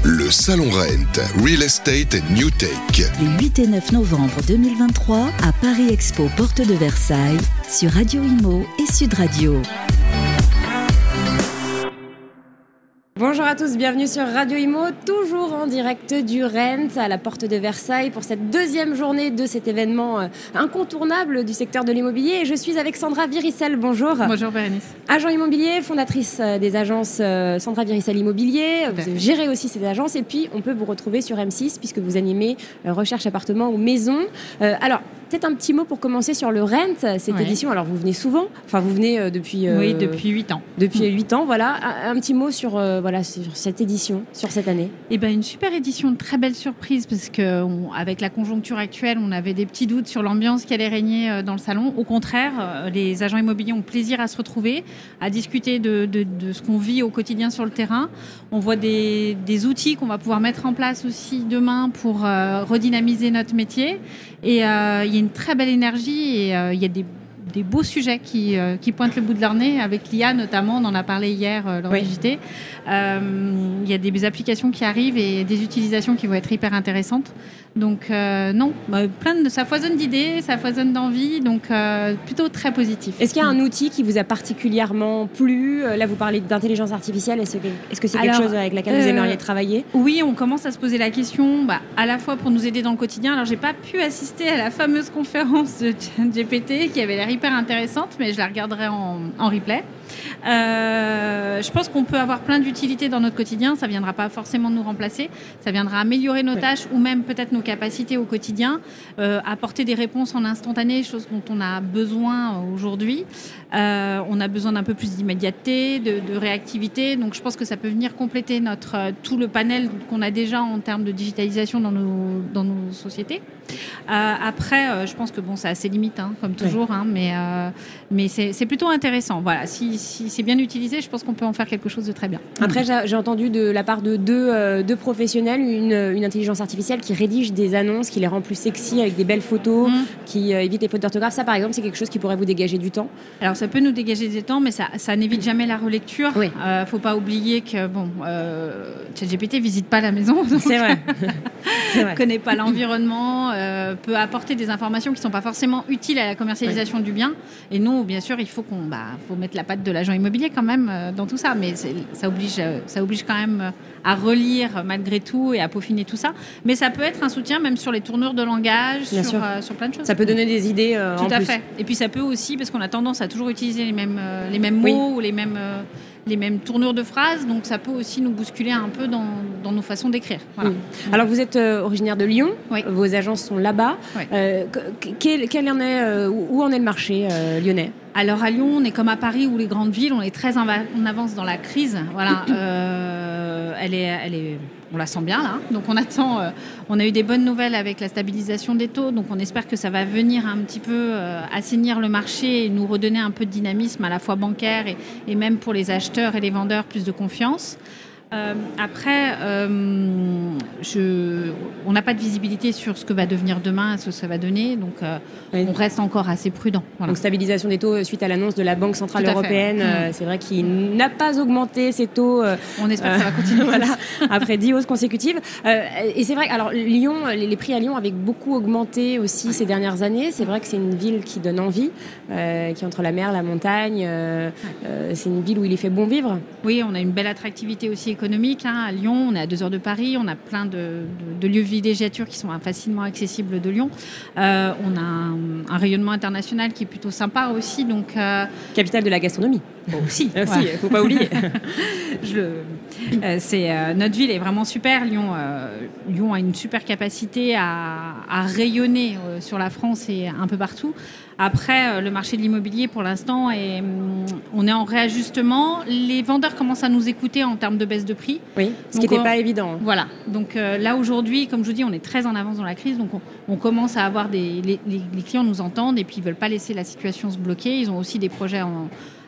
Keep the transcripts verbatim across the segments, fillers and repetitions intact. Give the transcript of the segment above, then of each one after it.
Le Salon Rent, Real Estate and New Tech. Les huit et neuf novembre deux mille vingt-trois à Paris Expo, porte de Versailles, sur Radio Imo et Sud Radio. Bonjour à tous, bienvenue sur Radio Imo, toujours en direct du Rent à la porte de Versailles pour cette deuxième journée de cet événement incontournable du secteur de l'immobilier. Et je suis avec Sandra Viricel, bonjour. Bonjour Bérénice. Agent immobilier, fondatrice des agences Sandra Viricel Immobilier. Vous gérez aussi ces agences et puis on peut vous retrouver sur M six puisque vous animez recherche appartement ou maison. Euh, alors, peut-être un petit mot pour commencer sur le Rent, cette ouais. édition. Alors vous venez souvent, enfin vous venez euh, depuis... Euh, oui, depuis huit ans. Depuis huit ans, voilà. Un, un petit mot sur, euh, voilà, sur cette édition, sur cette année. Eh ben, une super édition, une très belle surprise parce qu'avec la conjoncture actuelle, on avait des petits doutes sur l'ambiance qui allait régner dans le salon. Au contraire, les agents immobiliers ont plaisir à se retrouver, à discuter de, de, de ce qu'on vit au quotidien sur le terrain. On voit des, des outils qu'on va pouvoir mettre en place aussi demain pour euh, redynamiser notre métier. Et euh, il y a une très belle énergie et euh, il y a des, des beaux sujets qui, euh, qui pointent le bout de leur nez, avec l'I A notamment, on en a parlé hier euh, lors oui. du J T. Euh, il y a des applications qui arrivent et des utilisations qui vont être hyper intéressantes. Donc euh, non, bah, plein de, ça foisonne d'idées, ça foisonne d'envie, donc euh, plutôt très positif. Est-ce qu'il y a un outil qui vous a particulièrement plu ? Là, vous parlez d'intelligence artificielle. Est-ce que, est-ce que c'est quelque Alors, chose avec laquelle euh, vous aimeriez travailler ? Oui, on commence à se poser la question, bah, à la fois pour nous aider dans le quotidien. Alors, j'ai pas pu assister à la fameuse conférence de G P T qui avait l'air hyper intéressante, mais je la regarderai en, en replay. Euh, je pense qu'on peut avoir plein d'utilités dans notre quotidien. Ça ne viendra pas forcément nous remplacer. Ça viendra améliorer nos tâches ou même peut-être nos capacités au quotidien, euh, apporter des réponses en instantané, chose dont on a besoin aujourd'hui. Euh, on a besoin d'un peu plus d'immédiateté, de, de réactivité. Donc je pense que ça peut venir compléter notre, euh, tout le panel qu'on a déjà en termes de digitalisation dans nos, dans nos sociétés. Euh, après, euh, je pense que bon, ça a ses limites, hein, comme toujours, oui. hein, mais, euh, mais c'est, c'est plutôt intéressant. Voilà, si, si c'est bien utilisé, je pense qu'on peut en faire quelque chose de très bien. Après, j'ai, j'ai entendu de la part de deux, euh, deux professionnels une, une intelligence artificielle qui rédige des annonces, qui les rend plus sexy avec des belles photos, mmh. qui euh, évite les fautes d'orthographe. Ça, par exemple, c'est quelque chose qui pourrait vous dégager du temps. Alors, ça peut nous dégager du temps, mais ça, ça n'évite jamais la relecture. Il oui. euh, faut pas oublier que bon, euh, ChatGPT visite pas la maison, donc c'est vrai. c'est vrai. Connaît pas l'environnement. Euh, peut apporter des informations qui ne sont pas forcément utiles à la commercialisation oui. du bien. Et nous, bien sûr, il faut qu'on, bah, faut mettre la patte de l'agent immobilier quand même euh, dans tout ça. Mais c'est, ça, oblige, euh, ça oblige quand même à relire malgré tout et à peaufiner tout ça. Mais ça peut être un soutien même sur les tournures de langage, sur, euh, sur plein de choses. Ça peut donner des idées euh, tout en à plus. fait. Et puis ça peut aussi, parce qu'on a tendance à toujours utiliser les mêmes, euh, les mêmes mots oui. ou les mêmes... Euh, les mêmes tournures de phrases, donc ça peut aussi nous bousculer un peu dans, dans nos façons d'écrire. Voilà. Mmh. Alors vous êtes euh, originaire de Lyon, oui. vos agences sont là-bas. Oui. Euh, quel, quel en est, euh, où en est le marché euh, lyonnais ? Alors à Lyon, on est comme à Paris ou les grandes villes, on est très en, va- on avance dans la crise. Voilà, euh, elle est, elle est, on la sent bien là. Donc on attend. Euh, on a eu des bonnes nouvelles avec la stabilisation des taux, donc on espère que ça va venir un petit peu euh, assainir le marché et nous redonner un peu de dynamisme à la fois bancaire et, et même pour les acheteurs et les vendeurs, plus de confiance. Euh, après, euh, je, on n'a pas de visibilité sur ce que va devenir demain, ce que ça va donner, donc euh, oui. on reste encore assez prudent. Voilà. Donc stabilisation des taux suite à l'annonce de la Banque Centrale Européenne, euh, mmh. c'est vrai qu'il n'a pas augmenté ses taux. Euh, on espère euh, que ça va continuer. voilà, après dix hausses consécutives. Euh, et c'est vrai, alors Lyon, les, les prix à Lyon avaient beaucoup augmenté aussi ouais. ces dernières années. C'est vrai que c'est une ville qui donne envie, euh, qui est entre la mer, la montagne. Euh, ouais. euh, c'est une ville où il est fait bon vivre. Oui, on a une belle attractivité aussi économique. économique hein, à Lyon, on est à deux heures de Paris, on a plein de, de, de lieux de villégiature qui sont facilement accessibles de Lyon. Euh, on a un, un rayonnement international qui est plutôt sympa aussi. Donc, euh... capitale de la gastronomie. Oh, aussi, il ne faut pas oublier. Je, euh, c'est, euh, notre ville est vraiment super. Lyon, euh, Lyon a une super capacité à, à rayonner euh, sur la France et un peu partout. Après, euh, le marché de l'immobilier, pour l'instant, est, on est en réajustement. Les vendeurs commencent à nous écouter en termes de baisse de prix. Oui, ce donc, qui n'était pas évident. Voilà. Donc euh, là, aujourd'hui, comme je vous dis, on est très en avance dans la crise. Donc on, on commence à avoir des... Les, les, les clients nous entendent et puis ils ne veulent pas laisser la situation se bloquer. Ils ont aussi des projets en...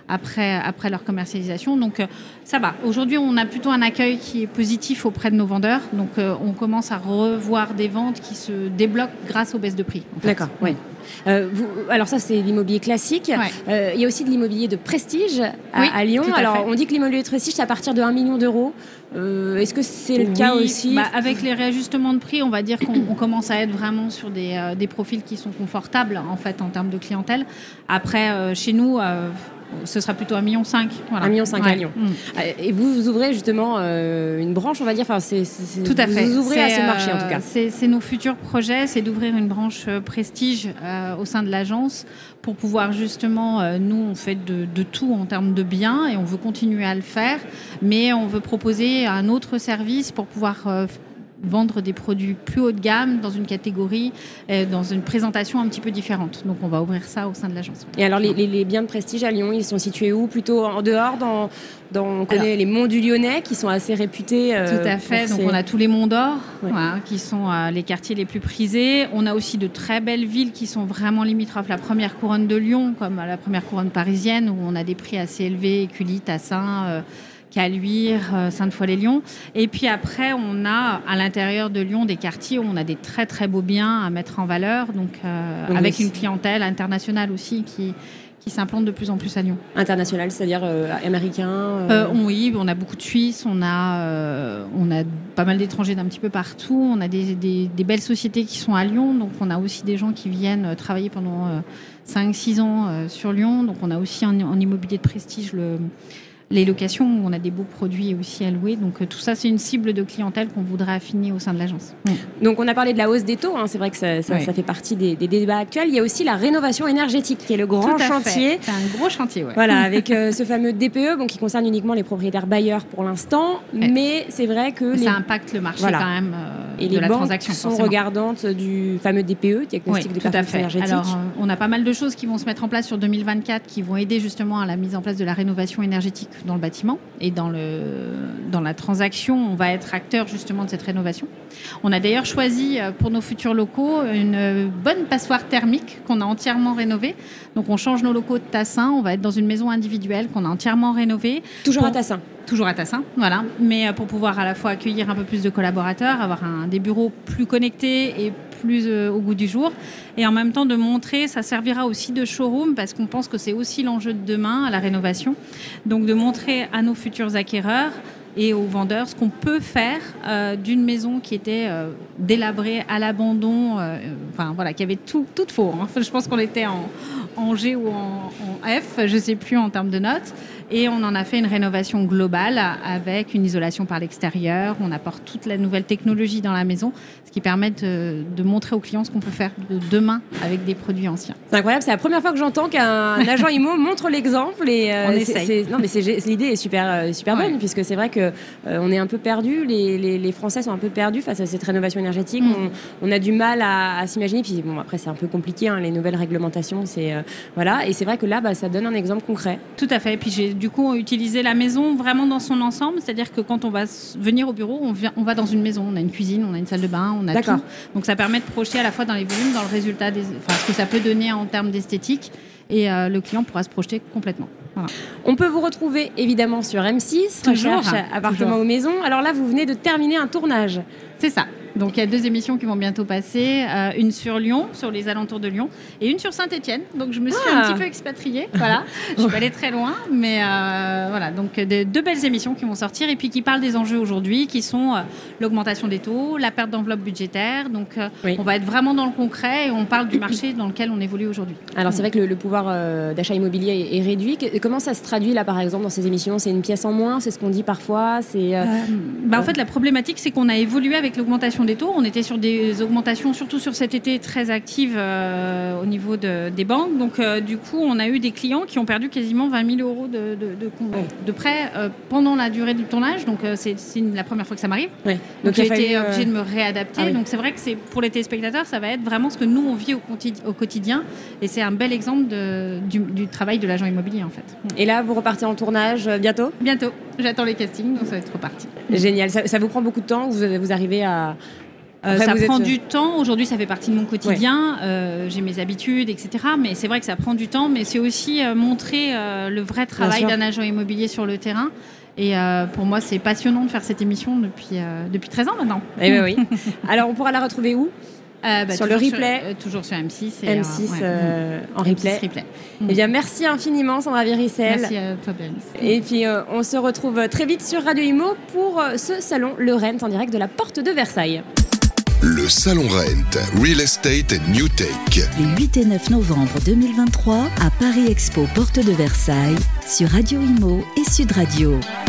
après, après leur commercialisation. Donc euh, ça va. Aujourd'hui, on a plutôt un accueil qui est positif auprès de nos vendeurs. Donc euh, on commence à revoir des ventes qui se débloquent grâce aux baisses de prix. En fait. D'accord, oui. Euh, vous, alors ça, c'est l'immobilier classique. Ouais. Euh, il y a aussi de l'immobilier de prestige à, oui, à Lyon. tout à Alors, fait. on dit que l'immobilier de prestige, c'est à partir de un million d'euros. Euh, est-ce que c'est le oui, cas aussi? Bah, avec les réajustements de prix, on va dire qu'on on commence à être vraiment sur des, euh, des profils qui sont confortables en fait en termes de clientèle. Après, euh, chez nous, euh, ce sera plutôt un million cinq. Voilà. un million cinq ouais. à Lyon. Mmh. Et vous, vous ouvrez justement euh, une branche, on va dire. Enfin, c'est, c'est, Tout à vous fait. Vous ouvrez c'est, à ce marché en tout cas. Euh, c'est, c'est nos futurs projets, c'est d'ouvrir une branche euh, prestige euh, au sein de l'agence pour pouvoir justement, euh, nous on fait de, de tout en termes de biens et on veut continuer à le faire, mais on veut proposer un autre service pour pouvoir euh, vendre des produits plus haut de gamme dans une catégorie, euh, dans une présentation un petit peu différente. Donc on va ouvrir ça au sein de l'agence. Et alors les, les, les biens de prestige à Lyon, ils sont situés où? Plutôt en dehors, dans, dans on connaît alors, les monts du Lyonnais qui sont assez réputés. Euh, tout à fait. Donc ces... on a tous les monts d'or, ouais. voilà, qui sont euh, les quartiers les plus prisés. On a aussi de très belles villes qui sont vraiment limitrophes. La première couronne de Lyon, comme la première couronne parisienne, où on a des prix assez élevés, Écully, Tassin. Euh, Caluire, Sainte-Foy-les-Lyons. Et puis après, on a à l'intérieur de Lyon des quartiers où on a des très très beaux biens à mettre en valeur, donc, euh, donc avec une clientèle internationale aussi qui, qui s'implante de plus en plus à Lyon. International, c'est-à-dire euh, américain euh... Euh, Oui, on a beaucoup de Suisses, on a, euh, on a pas mal d'étrangers d'un petit peu partout, on a des, des, des belles sociétés qui sont à Lyon, donc on a aussi des gens qui viennent travailler pendant euh, cinq six ans euh, sur Lyon, donc on a aussi en, en immobilier de prestige le... les locations où on a des beaux produits aussi à louer. Donc euh, tout ça, c'est une cible de clientèle qu'on voudrait affiner au sein de l'agence. Mmh. Donc on a parlé de la hausse des taux, hein, c'est vrai que ça, ça, oui. ça fait partie des, des débats actuels. Il y a aussi la rénovation énergétique qui est le grand chantier. Fait. C'est un gros chantier, ouais. Voilà, avec euh, ce fameux D P E bon, qui concerne uniquement les propriétaires bailleurs pour l'instant, ouais. mais c'est vrai que... Les... Ça impacte le marché voilà. quand même euh, Et de les la banques transaction. sont forcément. regardantes du fameux D P E, diagnostic oui, de performance énergétique. Alors euh, on a pas mal de choses qui vont se mettre en place sur deux mille vingt-quatre qui vont aider justement à la mise en place de la rénovation énergétique dans le bâtiment. Et dans, le, dans la transaction, on va être acteur justement de cette rénovation. On a d'ailleurs choisi pour nos futurs locaux une bonne passoire thermique qu'on a entièrement rénovée. Donc on change nos locaux de Tassin, on va être dans une maison individuelle qu'on a entièrement rénovée. Toujours pour... à Tassin. Toujours à Tassin, voilà. Mais pour pouvoir à la fois accueillir un peu plus de collaborateurs, avoir un, des bureaux plus connectés et plus euh, au goût du jour. Et en même temps de montrer, ça servira aussi de showroom parce qu'on pense que c'est aussi l'enjeu de demain à la rénovation. Donc de montrer à nos futurs acquéreurs et aux vendeurs ce qu'on peut faire euh, d'une maison qui était euh, délabrée à l'abandon, euh, enfin voilà, qui avait tout, tout faux. Hein. Je pense qu'on était en, en G ou en, en F, je ne sais plus en termes de notes. Et on en a fait une rénovation globale avec une isolation par l'extérieur. On apporte toute la nouvelle technologie dans la maison, ce qui permet de, de montrer aux clients ce qu'on peut faire de demain avec des produits anciens. C'est incroyable, c'est la première fois que j'entends qu'un agent IMO montre l'exemple. Et, euh, on c'est, essaye. C'est, non, mais c'est, l'idée est super, super bonne, ouais. puisque c'est vrai qu'on euh, est un peu perdu, les, les, les Français sont un peu perdus face à cette rénovation énergétique. Mm. On, on a du mal à, à s'imaginer. Puis bon, après, c'est un peu compliqué, hein, les nouvelles réglementations. C'est, euh, voilà. Et c'est vrai que là, bah, ça donne un exemple concret. Tout à fait. Et puis j'ai du coup utiliser la maison vraiment dans son ensemble, c'est-à-dire que quand on va venir au bureau, on, vient, on va dans une maison, on a une cuisine, on a une salle de bain, on a D'accord. tout. Donc ça permet de projeter à la fois dans les volumes, dans le résultat, des, enfin ce que ça peut donner en termes d'esthétique, et euh, le client pourra se projeter complètement. Voilà. On peut vous retrouver évidemment sur M six, toujours, recherche appartement toujours. ou maison. Alors là, vous venez de terminer un tournage. C'est ça. Donc il y a deux émissions qui vont bientôt passer, euh, une sur Lyon, sur les alentours de Lyon, et une sur Saint-Étienne. Donc je me suis ah. un petit peu expatriée, voilà. Je suis pas allée très loin, mais euh, voilà. Donc de, deux belles émissions qui vont sortir et puis qui parlent des enjeux aujourd'hui, qui sont euh, l'augmentation des taux, la perte d'enveloppe budgétaire. Donc euh, oui. on va être vraiment dans le concret et on parle du marché dans lequel on évolue aujourd'hui. Alors c'est vrai que le, le pouvoir euh, d'achat immobilier est, est réduit. Comment ça se traduit là par exemple dans ces émissions? C'est une pièce en moins, c'est ce qu'on dit parfois. C'est. Euh, euh, bah, en fait la problématique c'est qu'on a évolué avec l'augmentation des taux. On était sur des augmentations, surtout sur cet été, très actives euh, au niveau de, des banques. Donc, euh, du coup, on a eu des clients qui ont perdu quasiment vingt mille euros de, de, de, de, de prêt euh, pendant la durée du tournage. Donc, euh, c'est, c'est une, la première fois que ça m'arrive. Ouais. Donc, Donc j'ai fallu, été euh... obligée de me réadapter. Ah, oui. Donc, c'est vrai que c'est, pour les téléspectateurs, ça va être vraiment ce que nous, on vit au, au quotidien. Et c'est un bel exemple de, du, du travail de l'agent immobilier, en fait. Et là, vous repartez en tournage bientôt? Bientôt. J'attends les castings, donc ça va être reparti. Génial. Ça, ça vous prend beaucoup de temps? Vous, vous arrivez à... Euh, Après, ça vous prend êtes- du temps. Aujourd'hui, ça fait partie de mon quotidien. Euh, j'ai mes habitudes, et cetera. Mais c'est vrai que ça prend du temps. Mais c'est aussi euh, montrer euh, le vrai travail sûr. d'un agent immobilier sur le terrain. Et euh, pour moi, c'est passionnant de faire cette émission depuis, euh, depuis treize ans maintenant. Eh ben oui. Alors, on pourra la retrouver où? Euh, bah, Sur le toujours replay. euh, Toujours sur M six. Et, M six euh, ouais. euh, en M six replay. replay. Eh bien, merci infiniment, Sandra Viricel. Merci à toi, Bérénice. Et puis, euh, on se retrouve très vite sur Radio Imo pour euh, ce salon Le Rent en direct de la Porte de Versailles. Le Salon Rent, Real Estate and New Tech. Les huit et neuf novembre deux mille vingt-trois à Paris Expo Porte de Versailles sur Radio Imo et Sud Radio.